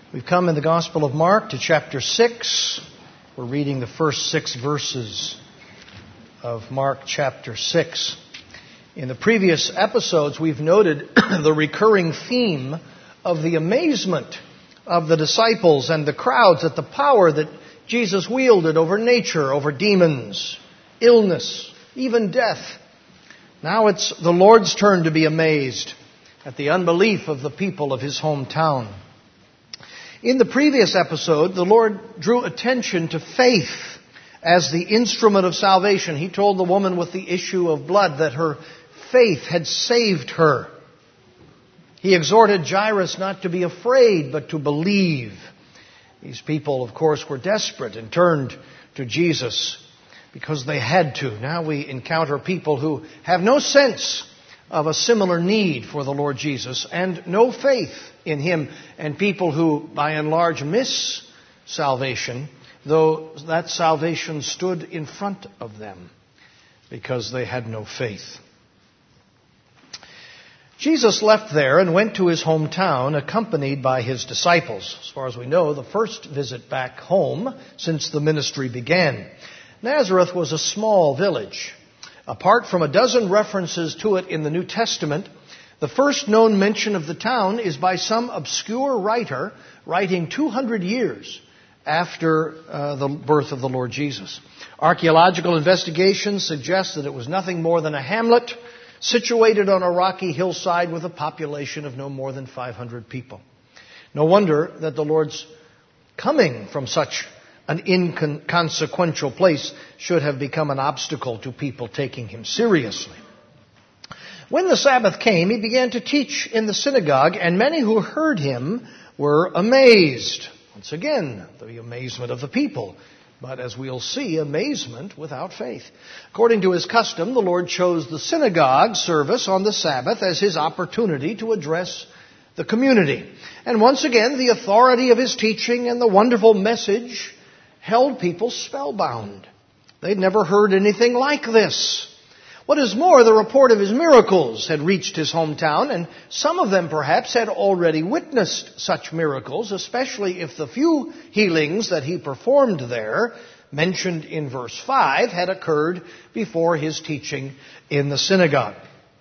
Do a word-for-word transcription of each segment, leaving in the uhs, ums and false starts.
We've come in the Gospel of Mark to chapter six. We're reading the first six verses of Mark chapter six. In the previous episodes, we've noted the recurring theme of the amazement of the disciples and the crowds at the power that Jesus wielded over nature, over demons, illness, even death. Now it's the Lord's turn to be amazed at the unbelief of the people of his hometown. In the previous episode, the Lord drew attention to faith as the instrument of salvation. He told the woman with the issue of blood that her faith had saved her. He exhorted Jairus not to be afraid, but to believe. These people, of course, were desperate and turned to Jesus because they had to. Now we encounter people who have no sense of a similar need for the Lord Jesus and no faith in him, and people who, by and large, miss salvation, though that salvation stood in front of them because they had no faith. Jesus left there and went to his hometown accompanied by his disciples. As far as we know, the first visit back home since the ministry began. Nazareth was a small village. Apart from a dozen references to it in the New Testament, the first known mention of the town is by some obscure writer writing two hundred years after uh, the birth of the Lord Jesus. Archaeological investigations suggest that it was nothing more than a hamlet situated on a rocky hillside with a population of no more than five hundred people. No wonder that the Lord's coming from such an inconsequential place should have become an obstacle to people taking him seriously. When the Sabbath came, he began to teach in the synagogue, and many who heard him were amazed. Once again, the amazement of the people. But as we'll see, amazement without faith. According to his custom, the Lord chose the synagogue service on the Sabbath as his opportunity to address the community. And once again, the authority of his teaching and the wonderful message held people spellbound. They'd never heard anything like this. What is more, the report of his miracles had reached his hometown, and some of them perhaps had already witnessed such miracles, especially if the few healings that he performed there, mentioned in verse five, had occurred before his teaching in the synagogue.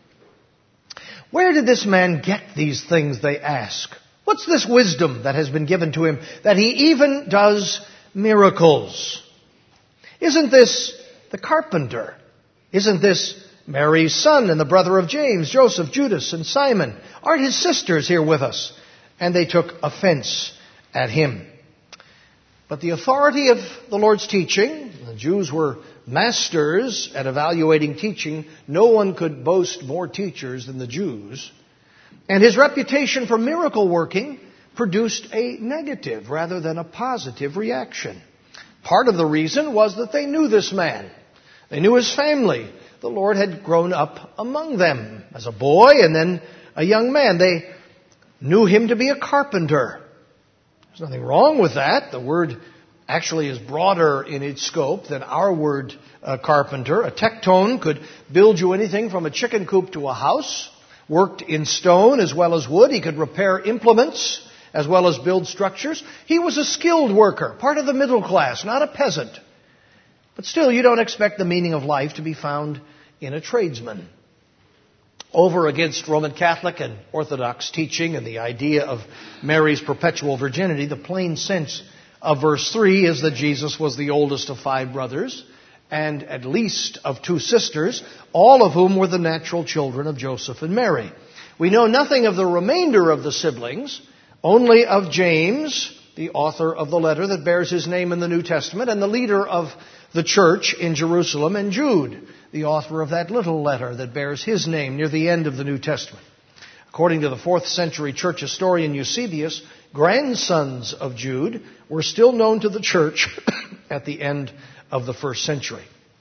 Where did this man get these things, they ask? What's this wisdom that has been given to him that he even does miracles? Isn't this the carpenter? Isn't this Mary's son and the brother of James, Joseph, Judas, and Simon? Aren't his sisters here with us? And they took offense at him. But the authority of the Lord's teaching, the Jews were masters at evaluating teaching. No one could boast more teachers than the Jews. And his reputation for miracle working produced a negative rather than a positive reaction. Part of the reason was that they knew this man. They knew his family. The Lord had grown up among them as a boy and then a young man. They knew him to be a carpenter. There's nothing wrong with that. The word actually is broader in its scope than our word uh, carpenter. A tecton could build you anything from a chicken coop to a house, worked in stone as well as wood. He could repair implements as well as build structures. He was a skilled worker, part of the middle class, not a peasant. But still, you don't expect the meaning of life to be found in a tradesman. Over against Roman Catholic and Orthodox teaching and the idea of Mary's perpetual virginity, the plain sense of verse three is that Jesus was the oldest of five brothers and at least of two sisters, all of whom were the natural children of Joseph and Mary. We know nothing of the remainder of the siblings, only of James, the author of the letter that bears his name in the New Testament, and the leader of the church in Jerusalem, and Jude, the author of that little letter that bears his name near the end of the New Testament. According to the fourth century church historian Eusebius, grandsons of Jude were still known to the church at the end of the first century.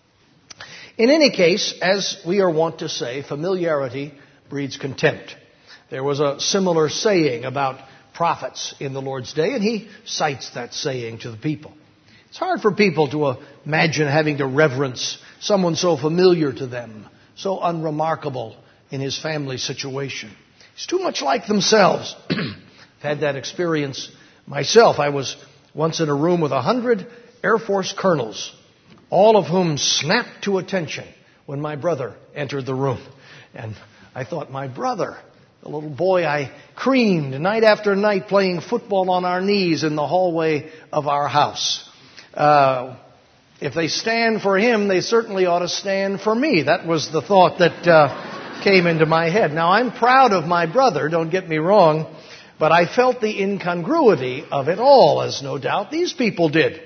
In any case, as we are wont to say, familiarity breeds contempt. There was a similar saying about prophets in the Lord's day, and he cites that saying to the people. It's hard for people to imagine having to reverence someone so familiar to them, so unremarkable in his family situation. He's too much like themselves. I've had that experience Myself, I was once in a room with a hundred Air Force colonels, all of whom snapped to attention when my brother entered the room. And I thought, my brother, the little boy I creamed night after night playing football on our knees in the hallway of our house. Uh, if they stand for him, they certainly ought to stand for me. That was the thought that uh, came into my head. Now, I'm proud of my brother, don't get me wrong, but I felt the incongruity of it all, as no doubt these people did.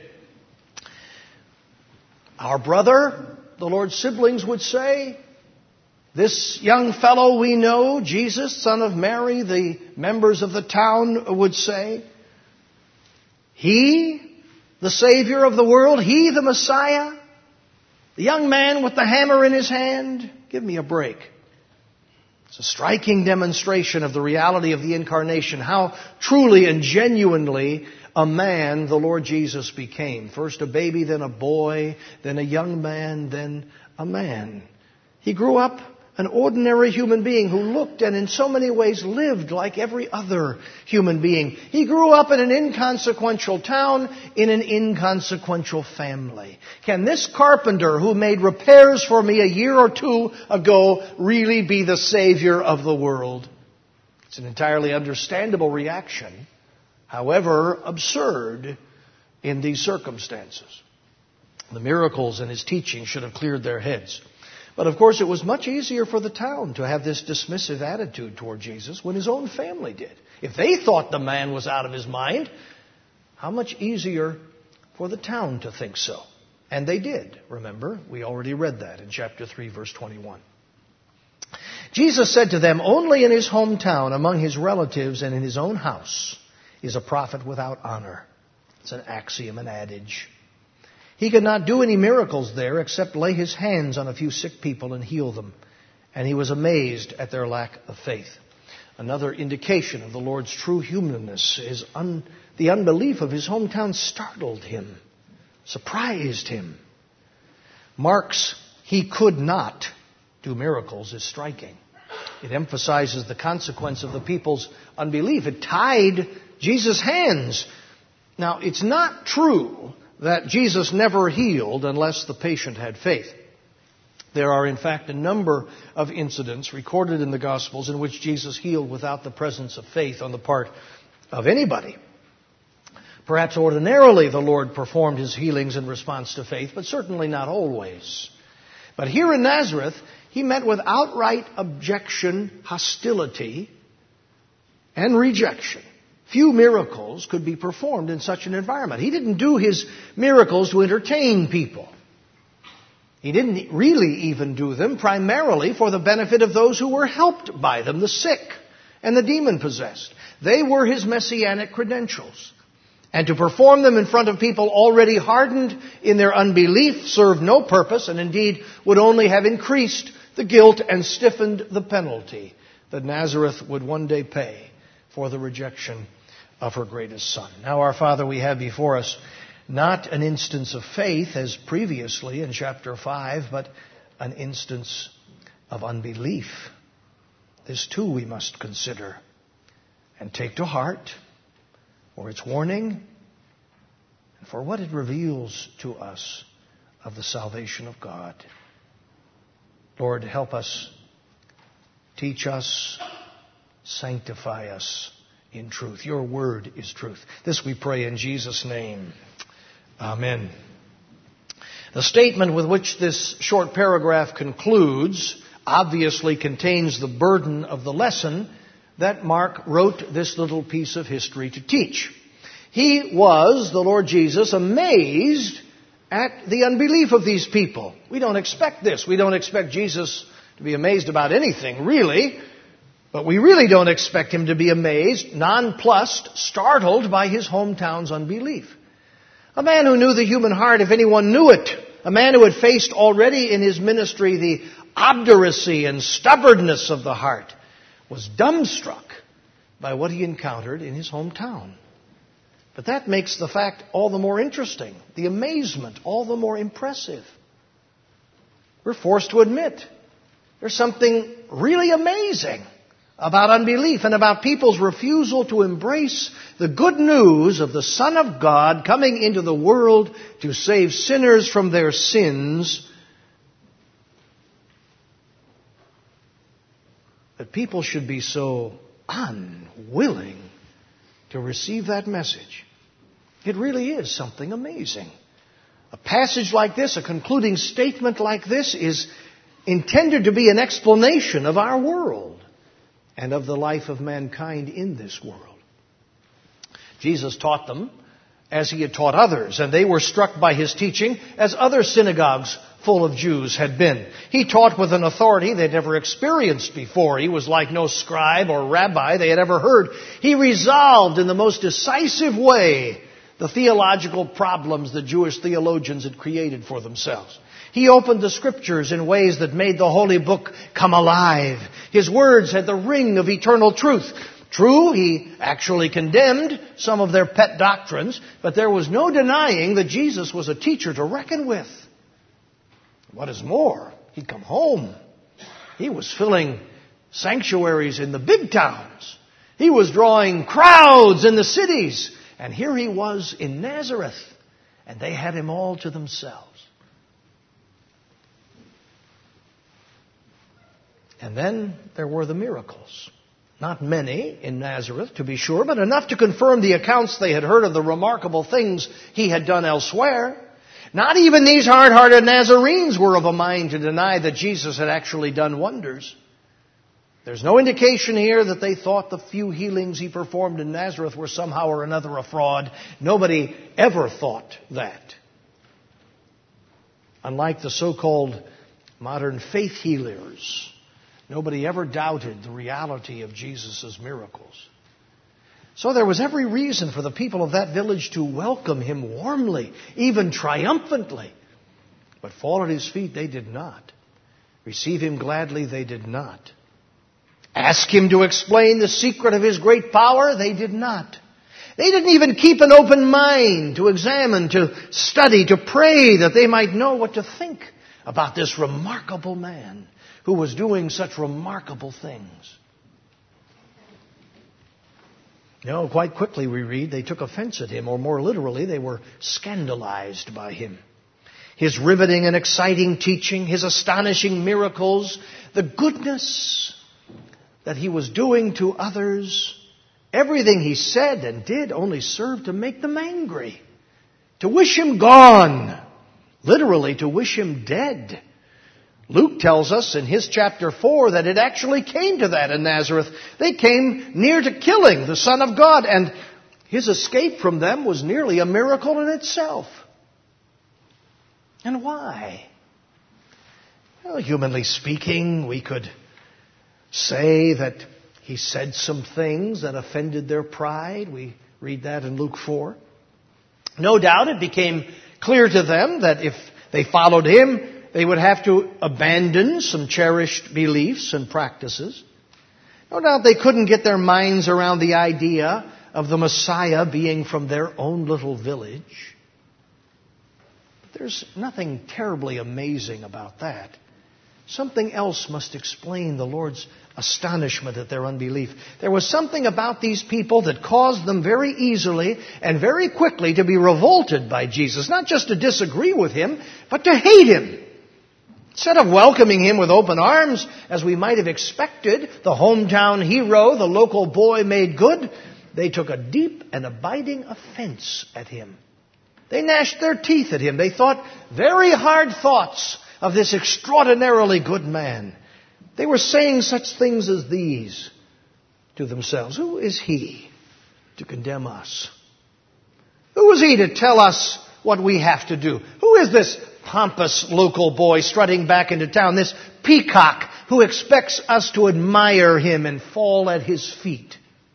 Our brother, the Lord's siblings would say, this young fellow we know, Jesus, son of Mary, the members of the town would say, he, the Savior of the world, he, the Messiah, the young man with the hammer in his hand, give me a break. It's a striking demonstration of the reality of the incarnation, how truly and genuinely a man the Lord Jesus became. First a baby, then a boy, then a young man, then a man. He grew up an ordinary human being who looked and in so many ways lived like every other human being. He grew up in an inconsequential town, in an inconsequential family. Can this carpenter who made repairs for me a year or two ago really be the Savior of the world? It's an entirely understandable reaction, however absurd in these circumstances. The miracles in his teaching should have cleared their heads. But of course, it was much easier for the town to have this dismissive attitude toward Jesus when his own family did. If they thought the man was out of his mind, how much easier for the town to think so? And they did, remember? We already read that in chapter three, verse twenty-one. Jesus said to them, only in his hometown, among his relatives and in his own house, is a prophet without honor. It's an axiom, an adage. He could not do any miracles there except lay his hands on a few sick people and heal them. And he was amazed at their lack of faith. Another indication of the Lord's true humanness is un- the unbelief of his hometown startled him, surprised him. Mark's he could not do miracles is striking. It emphasizes the consequence of the people's unbelief. It tied Jesus' hands. Now, it's not true that Jesus never healed unless the patient had faith. There are, in fact, a number of incidents recorded in the Gospels in which Jesus healed without the presence of faith on the part of anybody. Perhaps ordinarily the Lord performed his healings in response to faith, but certainly not always. But here in Nazareth, he met with outright objection, hostility, and rejection. Few miracles could be performed in such an environment. He didn't do his miracles to entertain people. He didn't really even do them primarily for the benefit of those who were helped by them, the sick and the demon-possessed. They were his messianic credentials. And to perform them in front of people already hardened in their unbelief served no purpose, and indeed would only have increased the guilt and stiffened the penalty that Nazareth would one day pay for the rejection of her greatest son. Now, our Father, we have before us not an instance of faith as previously in chapter five, but an instance of unbelief. This too we must consider and take to heart for its warning and for what it reveals to us of the salvation of God. Lord, help us, teach us, sanctify us in truth. Your word is truth. This we pray in Jesus' name. Amen. The statement with which this short paragraph concludes obviously contains the burden of the lesson that Mark wrote this little piece of history to teach. He was, the Lord Jesus, amazed at the unbelief of these people. We don't expect this. We don't expect Jesus to be amazed about anything, really. But we really don't expect him to be amazed, nonplussed, startled by his hometown's unbelief. A man who knew the human heart, if anyone knew it. A man who had faced already in his ministry the obduracy and stubbornness of the heart, was dumbstruck by what he encountered in his hometown. But that makes the fact all the more interesting, the amazement all the more impressive. We're forced to admit there's something really amazing about unbelief and about people's refusal to embrace the good news of the Son of God coming into the world to save sinners from their sins, that people should be so unwilling to receive that message. It really is something amazing. A passage like this, a concluding statement like this, is intended to be an explanation of our world and of the life of mankind in this world. Jesus taught them as he had taught others, and they were struck by his teaching as other synagogues full of Jews had been. He taught with an authority they'd never experienced before. He was like no scribe or rabbi they had ever heard. He resolved in the most decisive way the theological problems the Jewish theologians had created for themselves. He opened the Scriptures in ways that made the Holy Book come alive. His words had the ring of eternal truth. True, he actually condemned some of their pet doctrines, but there was no denying that Jesus was a teacher to reckon with. What is more, he'd come home. He was filling sanctuaries in the big towns. He was drawing crowds in the cities. And here he was in Nazareth, and they had him all to themselves. And then there were the miracles. Not many in Nazareth, to be sure, but enough to confirm the accounts they had heard of the remarkable things he had done elsewhere. Not even these hard-hearted Nazarenes were of a mind to deny that Jesus had actually done wonders. There's no indication here that they thought the few healings he performed in Nazareth were somehow or another a fraud. Nobody ever thought that. Unlike the so-called modern faith healers, nobody ever doubted the reality of Jesus' miracles. So there was every reason for the people of that village to welcome him warmly, even triumphantly. But fall at his feet they did not. Receive him gladly they did not. Ask him to explain the secret of his great power? They did not. They didn't even keep an open mind to examine, to study, to pray that they might know what to think about this remarkable man who was doing such remarkable things. No, quite quickly we read they took offense at him, or more literally, they were scandalized by him. His riveting and exciting teaching, his astonishing miracles, the goodness that he was doing to others, everything he said and did only served to make them angry, to wish him gone, literally to wish him dead. Luke tells us in his chapter four that it actually came to that in Nazareth. They came near to killing the Son of God, and his escape from them was nearly a miracle in itself. And why? Well, humanly speaking, we could say that he said some things that offended their pride. We read that in Luke four. No doubt it became clear to them that if they followed him, they would have to abandon some cherished beliefs and practices. No doubt they couldn't get their minds around the idea of the Messiah being from their own little village. But there's nothing terribly amazing about that. Something else must explain the Lord's astonishment at their unbelief. There was something about these people that caused them very easily and very quickly to be revolted by Jesus. Not just to disagree with him, but to hate him. Instead of welcoming him with open arms, as we might have expected, the hometown hero, the local boy made good, they took a deep and abiding offense at him. They gnashed their teeth at him. They thought very hard thoughts of this extraordinarily good man. They were saying such things as these to themselves. Who is he to condemn us? Who is he to tell us what we have to do? Who is this pompous local boy strutting back into town, this peacock who expects us to admire him and fall at his feet?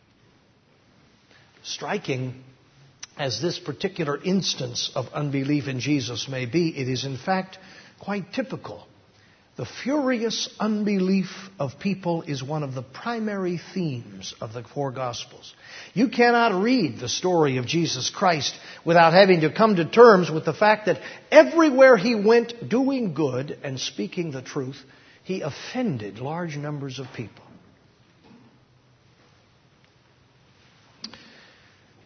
Striking as this particular instance of unbelief in Jesus may be, it is in fact quite typical. The furious unbelief of people is one of the primary themes of the four Gospels. You cannot read the story of Jesus Christ without having to come to terms with the fact that everywhere he went doing good and speaking the truth, he offended large numbers of people.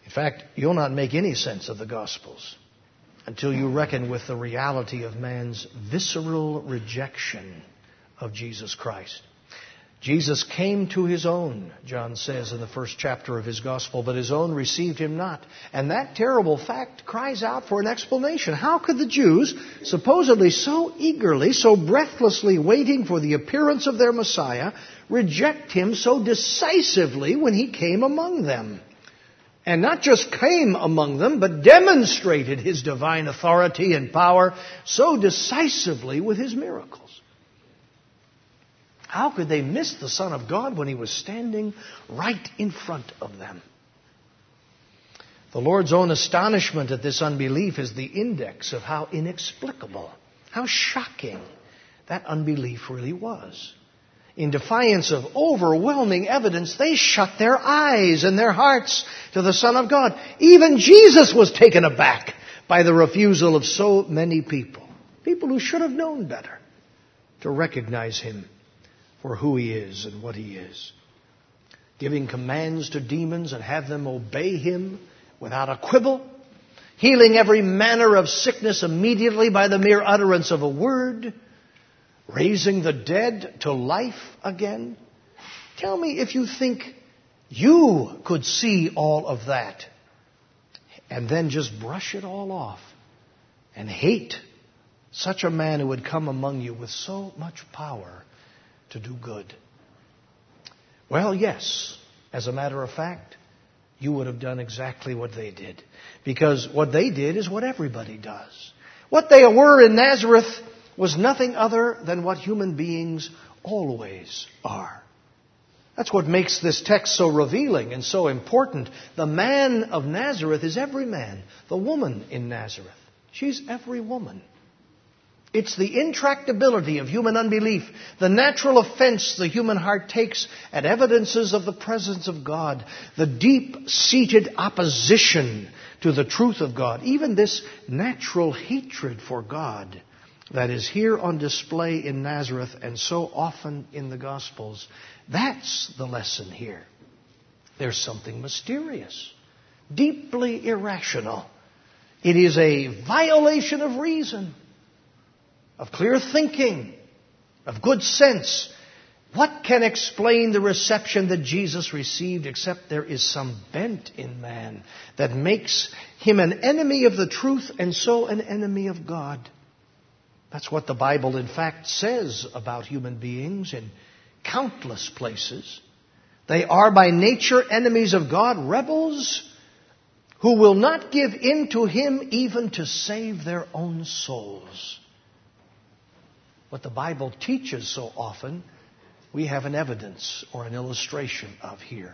In fact, you'll not make any sense of the Gospels until you reckon with the reality of man's visceral rejection of Jesus Christ. Jesus came to his own, John says in the first chapter of his Gospel, but his own received him not. And that terrible fact cries out for an explanation. How could the Jews, supposedly so eagerly, so breathlessly waiting for the appearance of their Messiah, reject him so decisively when he came among them? And not just came among them, but demonstrated his divine authority and power so decisively with his miracles. How could they miss the Son of God when he was standing right in front of them? The Lord's own astonishment at this unbelief is the index of how inexplicable, how shocking that unbelief really was. In defiance of overwhelming evidence, they shut their eyes and their hearts to the Son of God. Even Jesus was taken aback by the refusal of so many people, people who should have known better, to recognize him for who he is and what he is. Giving commands to demons and have them obey him without a quibble. Healing every manner of sickness immediately by the mere utterance of a word. Raising the dead to life again. Tell me if you think you could see all of that and then just brush it all off and hate such a man who would come among you with so much power to do good. Well, yes, as a matter of fact, you would have done exactly what they did. Because what they did is what everybody does. What they were in Nazareth was nothing other than what human beings always are. That's what makes this text so revealing and so important. The man of Nazareth is every man. The woman in Nazareth, she's every woman. It's the intractability of human unbelief, the natural offense the human heart takes at evidences of the presence of God, the deep-seated opposition to the truth of God, even this natural hatred for God that is here on display in Nazareth and so often in the Gospels. That's the lesson here. There's something mysterious, deeply irrational. It is a violation of reason, of clear thinking, of good sense. What can explain the reception that Jesus received except there is some bent in man that makes him an enemy of the truth and so an enemy of God? That's what the Bible, in fact, says about human beings in countless places. They are by nature enemies of God, rebels who will not give in to him even to save their own souls. What the Bible teaches so often, we have an evidence or an illustration of here.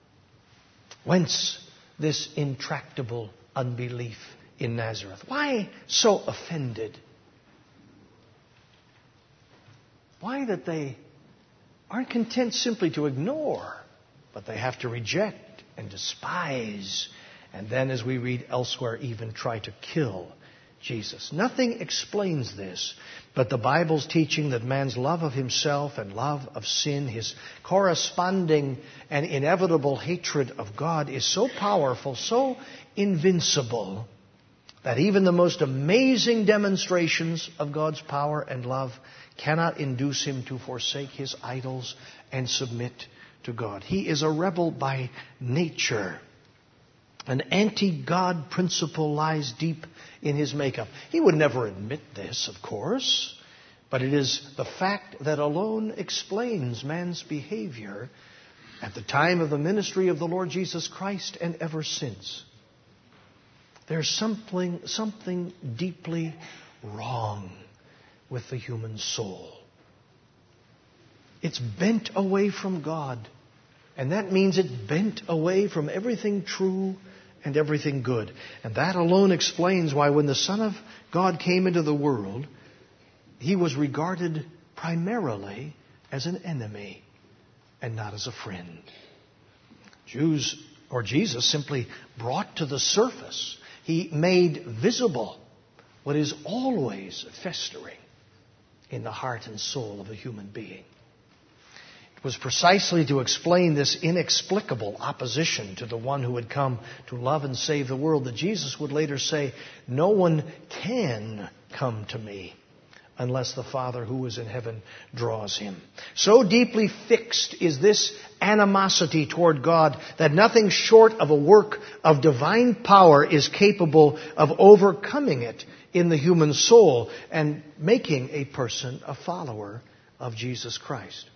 Whence this intractable unbelief in Nazareth? Why so offended? Why that they aren't content simply to ignore, but they have to reject and despise, and then, as we read elsewhere, even try to kill Jesus. Nothing explains this, but the Bible's teaching that man's love of himself and love of sin, his corresponding and inevitable hatred of God, is so powerful, so invincible, that even the most amazing demonstrations of God's power and love cannot induce him to forsake his idols and submit to God. He is a rebel by nature. An anti-God principle lies deep in his makeup. He would never admit this, of course, but it is the fact that alone explains man's behavior at the time of the ministry of the Lord Jesus Christ and ever since. There's something, something deeply wrong with the human soul. It's bent away from God, and that means it's bent away from everything true and everything good. And that alone explains why when the Son of God came into the world, he was regarded primarily as an enemy and not as a friend. Jews, or Jesus, simply brought to the surface, he made visible what is always festering in the heart and soul of a human being. It was precisely to explain this inexplicable opposition to the one who had come to love and save the world that Jesus would later say, "No one can come to me unless the Father who is in heaven draws him." So deeply fixed is this animosity toward God that nothing short of a work of divine power is capable of overcoming it in the human soul and making a person a follower of Jesus Christ.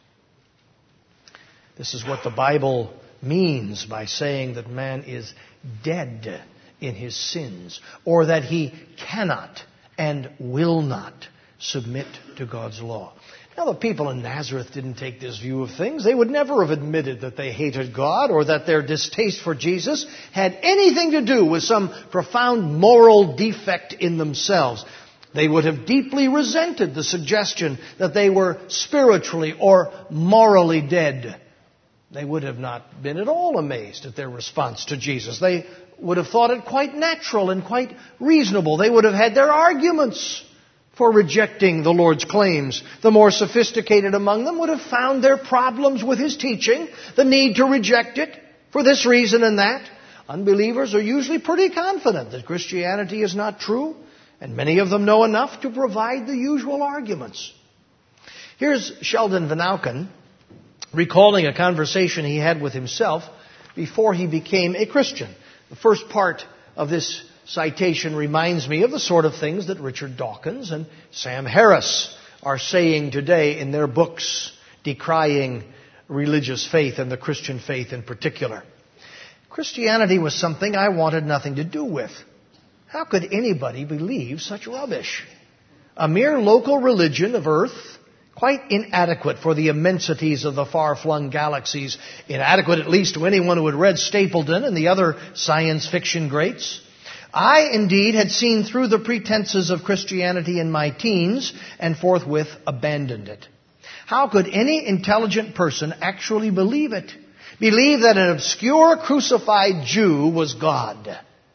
This is what the Bible means by saying that man is dead in his sins, or that he cannot and will not submit to God's law. Now, the people in Nazareth didn't take this view of things. They would never have admitted that they hated God or that their distaste for Jesus had anything to do with some profound moral defect in themselves. They would have deeply resented the suggestion that they were spiritually or morally dead. They would have not been at all amazed at their response to Jesus. They would have thought it quite natural and quite reasonable. They would have had their arguments for rejecting the Lord's claims. The more sophisticated among them would have found their problems with his teaching, the need to reject it for this reason and that. Unbelievers are usually pretty confident that Christianity is not true, and many of them know enough to provide the usual arguments. Here's Sheldon Vanauken recalling a conversation he had with himself before he became a Christian. The first part of this citation reminds me of the sort of things that Richard Dawkins and Sam Harris are saying today in their books decrying religious faith and the Christian faith in particular. Christianity was something I wanted nothing to do with. How could anybody believe such rubbish? A mere local religion of earth, quite inadequate for the immensities of the far-flung galaxies, inadequate at least to anyone who had read Stapleton and the other science fiction greats. I, indeed, had seen through the pretenses of Christianity in my teens and forthwith abandoned it. How could any intelligent person actually believe it? Believe that an obscure crucified Jew was God?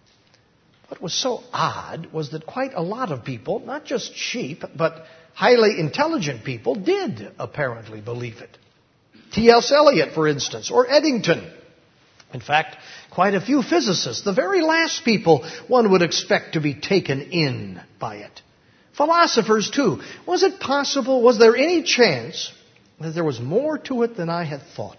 What was so odd was that quite a lot of people, not just sheep, but highly intelligent people, did apparently believe it. T S Eliot, for instance, or Eddington. In fact, quite a few physicists, the very last people one would expect to be taken in by it. Philosophers, too. Was it possible, was there any chance that there was more to it than I had thought?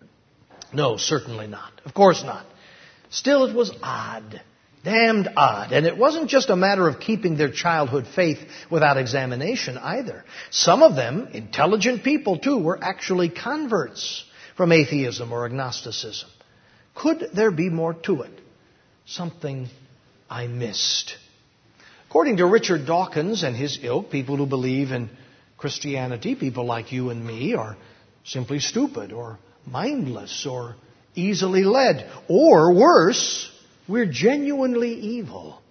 No, certainly not. Of course not. Still, it was odd. Damned odd. And it wasn't just a matter of keeping their childhood faith without examination either. Some of them, intelligent people too, were actually converts from atheism or agnosticism. Could there be more to it? Something I missed. According to Richard Dawkins and his ilk, people who believe in Christianity, people like you and me, are simply stupid or mindless or easily led. Or worse, we're genuinely evil.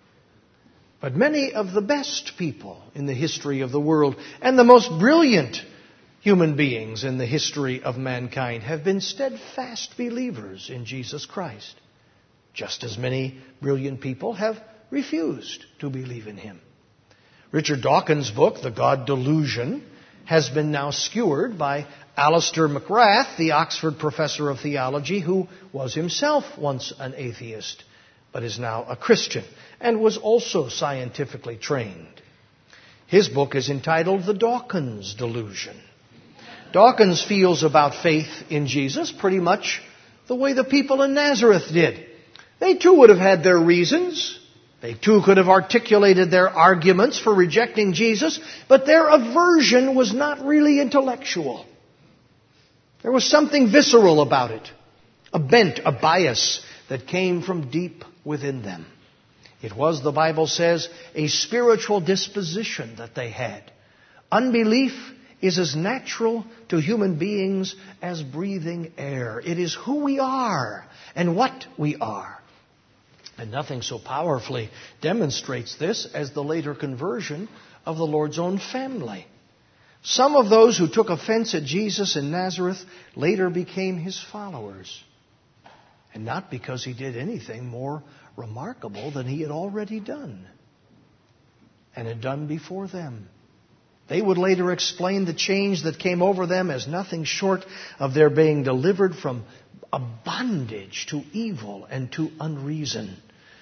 But many of the best people in the history of the world and the most brilliant human beings in the history of mankind have been steadfast believers in Jesus Christ. Just as many brilliant people have refused to believe in him. Richard Dawkins' book, The God Delusion, has been now skewered by Alistair McGrath, the Oxford professor of theology, who was himself once an atheist, but is now a Christian, and was also scientifically trained. His book is entitled The Dawkins Delusion. Dawkins feels about faith in Jesus pretty much the way the people in Nazareth did. They too would have had their reasons. They too could have articulated their arguments for rejecting Jesus, but their aversion was not really intellectual. There was something visceral about it, a bent, a bias that came from deep within them. It was, the Bible says, a spiritual disposition that they had. Unbelief is as natural to human beings as breathing air. It is who we are and what we are. And nothing so powerfully demonstrates this as the later conversion of the Lord's own family. Some of those who took offense at Jesus in Nazareth later became his followers. And not because he did anything more remarkable than he had already done and had done before them. They would later explain the change that came over them as nothing short of their being delivered from a bondage to evil and to unreason.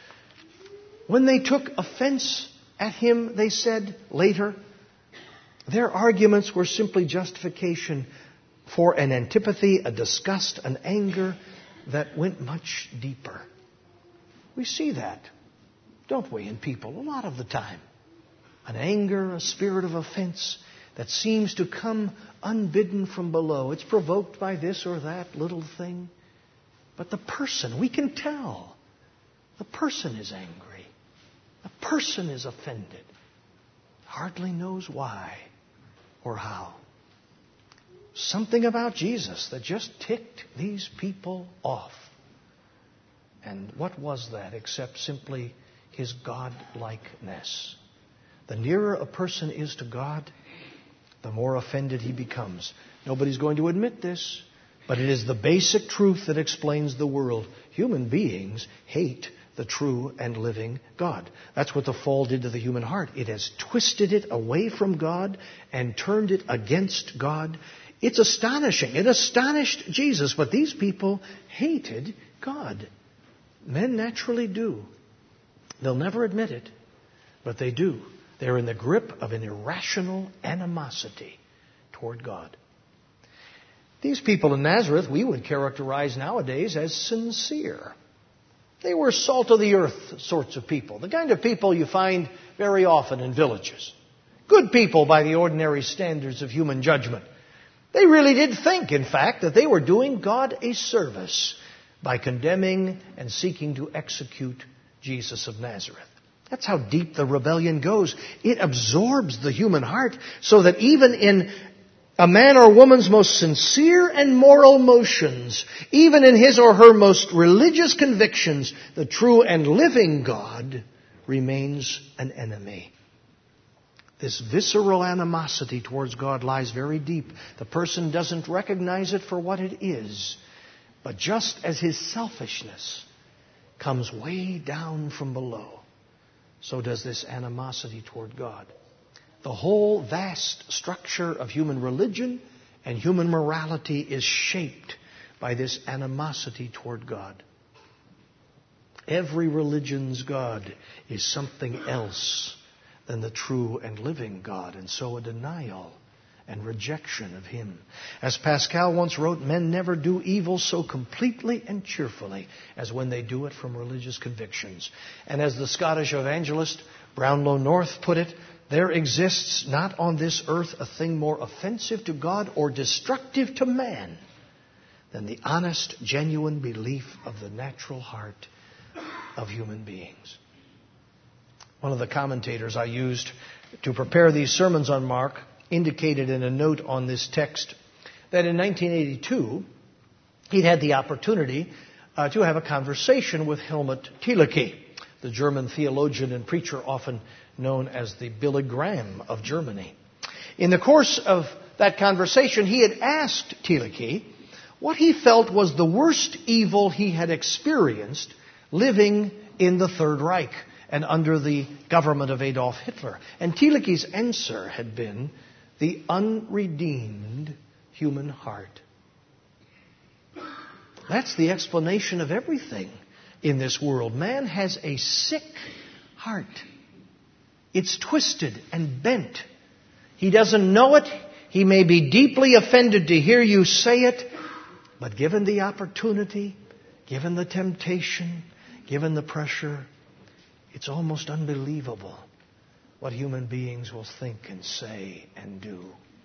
When they took offense at him, they said later, their arguments were simply justification for an antipathy, a disgust, an anger that went much deeper. We see that, don't we, in people a lot of the time. An anger, a spirit of offense that seems to come unbidden from below. It's provoked by this or that little thing. But the person, we can tell. The person is angry. The person is offended. Hardly knows why or how. Something about Jesus that just ticked these people off. And what was that except simply his God-likeness? The nearer a person is to God, the more offended he becomes. Nobody's going to admit this, but it is the basic truth that explains the world. Human beings hate the true and living God. That's what the fall did to the human heart. It has twisted it away from God and turned it against God. It's astonishing. It astonished Jesus, but these people hated God. Men naturally do. They'll never admit it, but they do. They're in the grip of an irrational animosity toward God. These people in Nazareth we would characterize nowadays as sincere. They were salt of the earth sorts of people, the kind of people you find very often in villages. Good people by the ordinary standards of human judgment. They really did think, in fact, that they were doing God a service by condemning and seeking to execute Jesus of Nazareth. That's how deep the rebellion goes. It absorbs the human heart so that even in a man or woman's most sincere and moral motions, even in his or her most religious convictions, the true and living God remains an enemy. This visceral animosity towards God lies very deep. The person doesn't recognize it for what it is. But just as his selfishness comes way down from below, so does this animosity toward God. The whole vast structure of human religion and human morality is shaped by this animosity toward God. Every religion's God is something else than the true and living God, and so a denial and rejection of him. As Pascal once wrote, men never do evil so completely and cheerfully as when they do it from religious convictions. And as the Scottish evangelist Brownlow North put it, there exists not on this earth a thing more offensive to God or destructive to man than the honest, genuine belief of the natural heart of human beings. One of the commentators I used to prepare these sermons on Mark indicated in a note on this text that in nineteen eighty-two he'd had the opportunity uh, to have a conversation with Helmut Thielicke, the German theologian and preacher often known as the Billy Graham of Germany. In the course of that conversation, he had asked Thielicke what he felt was the worst evil he had experienced living in the Third Reich and under the government of Adolf Hitler. And Thielicke's answer had been the unredeemed human heart. That's the explanation of everything in this world. Man has a sick heart. It's twisted and bent. He doesn't know it. He may be deeply offended to hear you say it, but given the opportunity, given the temptation, given the pressure, it's almost unbelievable what human beings will think and say and do.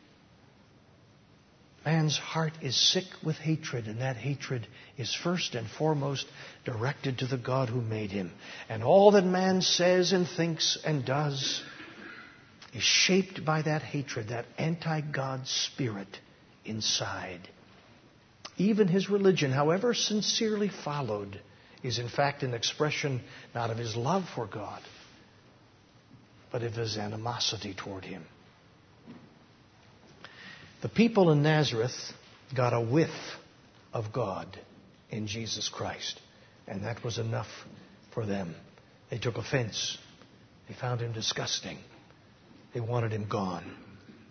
Man's heart is sick with hatred, and that hatred is first and foremost directed to the God who made him. And all that man says and thinks and does is shaped by that hatred, that anti-God spirit inside. Even his religion, however sincerely followed, is in fact an expression not of his love for God, but of his animosity toward him. The people in Nazareth got a whiff of God in Jesus Christ, and that was enough for them. They took offense. They found him disgusting. They wanted him gone.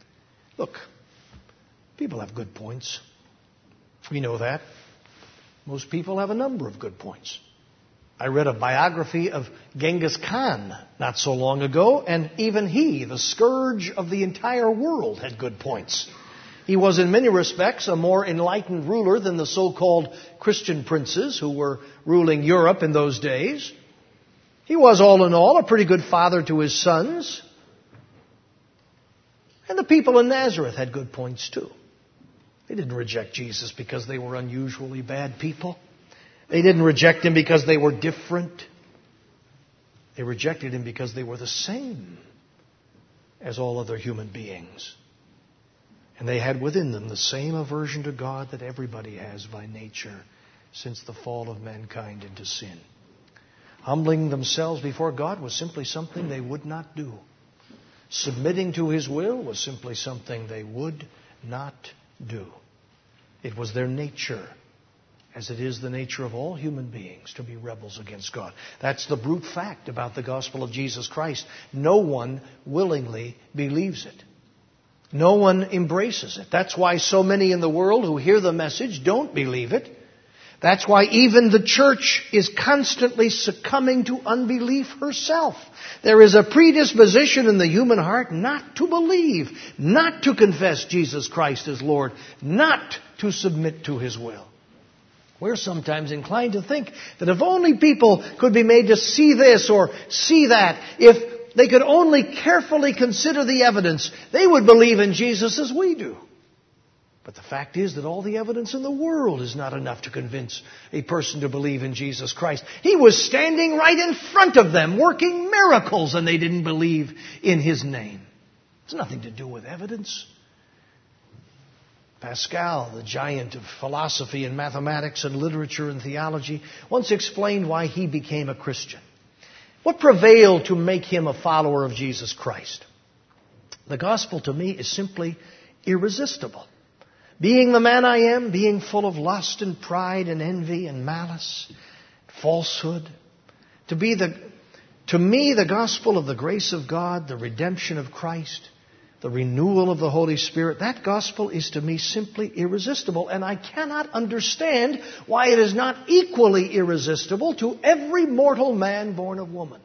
Look, people have good points. We know that. Most people have a number of good points. I read a biography of Genghis Khan not so long ago, and even he, the scourge of the entire world, had good points. He was in many respects a more enlightened ruler than the so-called Christian princes who were ruling Europe in those days. He was, all in all, a pretty good father to his sons. And the people in Nazareth had good points too. They didn't reject Jesus because they were unusually bad people. They didn't reject him because they were different. They rejected him because they were the same as all other human beings. And they had within them the same aversion to God that everybody has by nature since the fall of mankind into sin. Humbling themselves before God was simply something they would not do. Submitting to His will was simply something they would not do. It was their nature, as it is the nature of all human beings, to be rebels against God. That's the brute fact about the gospel of Jesus Christ. No one willingly believes it. No one embraces it. That's why so many in the world who hear the message don't believe it. That's why even the church is constantly succumbing to unbelief herself. There is a predisposition in the human heart not to believe, not to confess Jesus Christ as Lord, not to submit to His will. We're sometimes inclined to think that if only people could be made to see this or see that, if they could only carefully consider the evidence, they would believe in Jesus as we do. But the fact is that all the evidence in the world is not enough to convince a person to believe in Jesus Christ. He was standing right in front of them, working miracles, and they didn't believe in His name. It's nothing to do with evidence. Pascal, the giant of philosophy and mathematics and literature and theology, once explained why he became a Christian. What prevailed to make him a follower of Jesus Christ? The gospel to me is simply irresistible. Being the man I am, being full of lust and pride and envy and malice, falsehood, to be the, to me, the gospel of the grace of God, the redemption of Christ, the renewal of the Holy Spirit, that gospel is to me simply irresistible. And I cannot understand why it is not equally irresistible to every mortal man born of woman.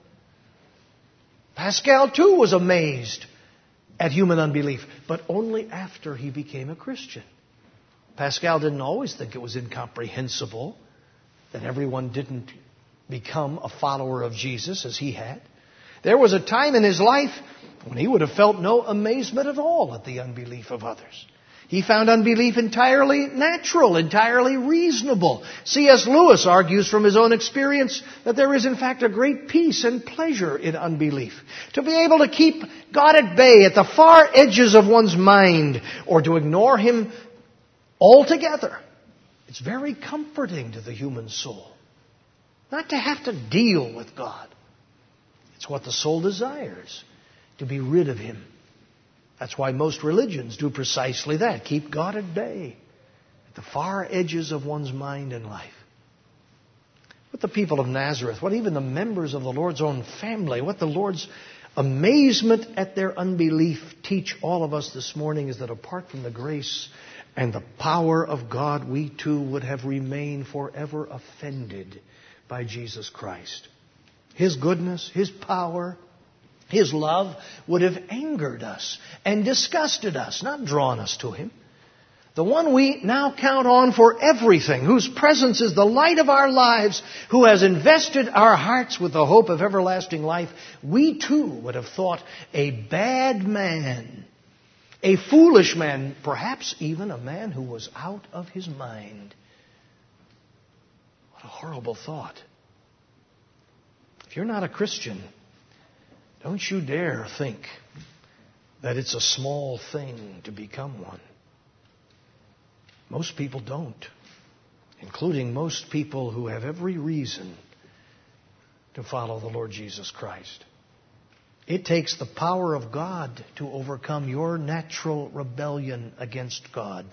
Pascal, too, was amazed at human unbelief, but only after he became a Christian. Pascal didn't always think it was incomprehensible that everyone didn't become a follower of Jesus as he had. There was a time in his life when he would have felt no amazement at all at the unbelief of others. He found unbelief entirely natural, entirely reasonable. C S Lewis argues from his own experience that there is in fact a great peace and pleasure in unbelief. To be able to keep God at bay at the far edges of one's mind or to ignore Him altogether. It's very comforting to the human soul not to have to deal with God. It's what the soul desires, to be rid of Him. That's why most religions do precisely that. Keep God at bay, at the far edges of one's mind and life. What the people of Nazareth, what even the members of the Lord's own family, what the Lord's amazement at their unbelief teach all of us this morning is that apart from the grace and the power of God, we too would have remained forever offended by Jesus Christ. His goodness, His power, His love would have angered us and disgusted us, not drawn us to Him. The one we now count on for everything, whose presence is the light of our lives, who has invested our hearts with the hope of everlasting life, we too would have thought a bad man, a foolish man, perhaps even a man who was out of his mind. What a horrible thought. If you're not a Christian, don't you dare think that it's a small thing to become one. Most people don't, including most people who have every reason to follow the Lord Jesus Christ. It takes the power of God to overcome your natural rebellion against God.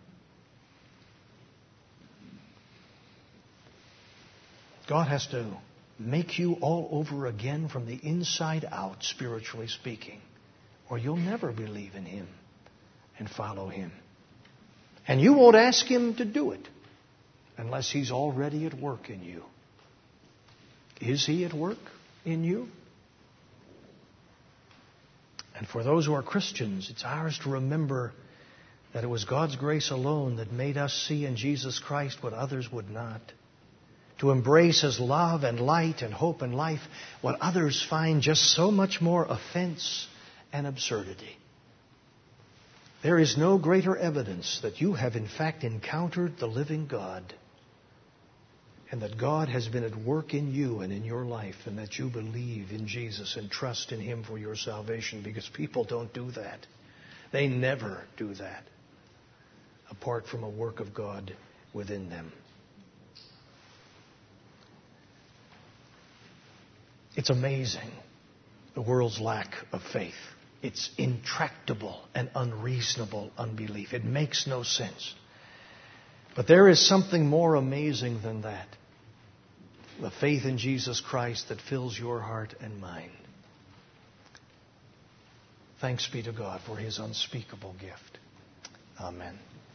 God has to make you all over again from the inside out, spiritually speaking, or you'll never believe in Him. and follow Him. And you won't ask Him to do it unless He's already at work in you. Is He at work in you? And for those who are Christians, it's ours to remember that it was God's grace alone that made us see in Jesus Christ what others would not. To embrace His love and light and hope and life, what others find just so much more offense and absurdity. There is no greater evidence that you have in fact encountered the living God, and that God has been at work in you and in your life, and that you believe in Jesus and trust in Him for your salvation, because people don't do that. They never do that apart from a work of God within them. It's amazing, the world's lack of faith. It's intractable and unreasonable unbelief. It makes no sense. But there is something more amazing than that. The faith in Jesus Christ that fills your heart and mind. Thanks be to God for His unspeakable gift. Amen.